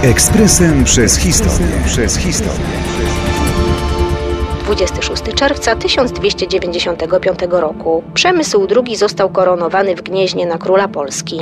Ekspresem przez historię. 26 czerwca 1295 roku. Przemysł II został koronowany w Gnieźnie na króla Polski.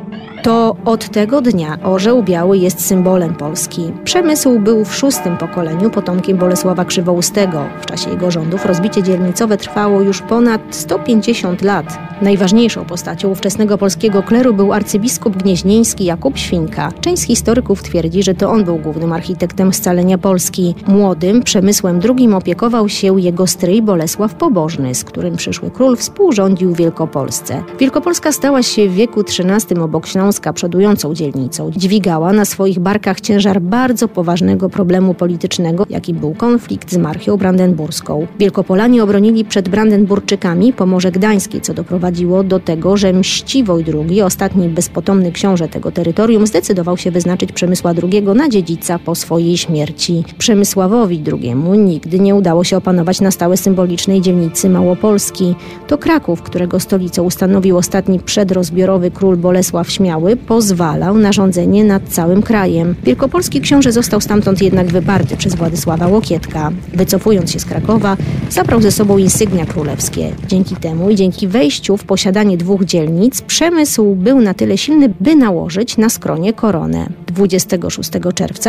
To od tego dnia orzeł biały jest symbolem Polski. Przemysł był w szóstym pokoleniu potomkiem Bolesława Krzywoustego. W czasie jego rządów rozbicie dzielnicowe trwało już ponad 150 lat. Najważniejszą postacią ówczesnego polskiego kleru był arcybiskup gnieźnieński Jakub Świnka. Część historyków twierdzi, że to on był głównym architektem scalenia Polski. Młodym Przemysłem II opiekował się jego stryj Bolesław Pobożny, z którym przyszły król współrządził Wielkopolsce. Wielkopolska stała się w wieku XIII obok Śląska przodującą dzielnicą. Dźwigała na swoich barkach ciężar bardzo poważnego problemu politycznego, jakim był konflikt z Marchią Brandenburską. Wielkopolanie obronili przed Brandenburczykami Pomorze Gdańskie, co doprowadziło do tego, że Mściwoj II, ostatni bezpotomny książę tego terytorium, zdecydował się wyznaczyć Przemysła II na dziedzica po swojej śmierci. Przemysławowi II nigdy nie udało się opanować na stałe symbolicznej dzielnicy Małopolski. To Kraków, którego stolicą ustanowił ostatni przedrozbiorowy król Bolesław Śmiały, pozwalał na rządzenie nad całym krajem. Wielkopolski książę został stamtąd jednak wyparty przez Władysława Łokietka. Wycofując się z Krakowa, zabrał ze sobą insygnia królewskie. Dzięki temu i dzięki wejściu w posiadanie dwóch dzielnic, przemysł był na tyle silny, by nałożyć na skronie koronę. 26 czerwca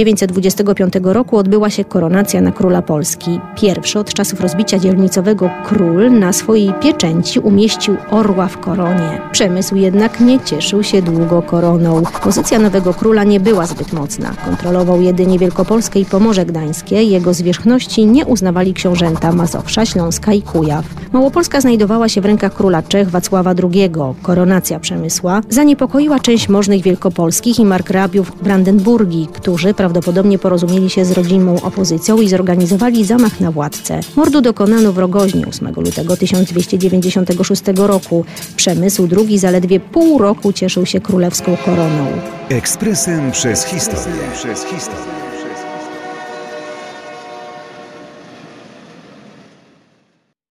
1925 roku odbyła się koronacja na króla Polski. Pierwszy od czasów rozbicia dzielnicowego król na swojej pieczęci umieścił orła w koronie. Przemysł jednak nie cieszył się długo koroną. Pozycja nowego króla nie była zbyt mocna. Kontrolował jedynie Wielkopolskę i Pomorze Gdańskie. Jego zwierzchności nie uznawali książęta Mazowsza, Śląska i Kujaw. Małopolska znajdowała się w rękach króla Czech Wacława II. Koronacja Przemysła zaniepokoiła część możnych wielkopolskich i margrabiów Brandenburgii, którzy prawdopodobnie porozumieli się z rodzimą opozycją i zorganizowali zamach na władcę. Mordu dokonano w Rogoźnie 8 lutego 1296 roku. Przemysł II zaledwie pół roku cieszył się królewską koroną. Ekspresem przez historię.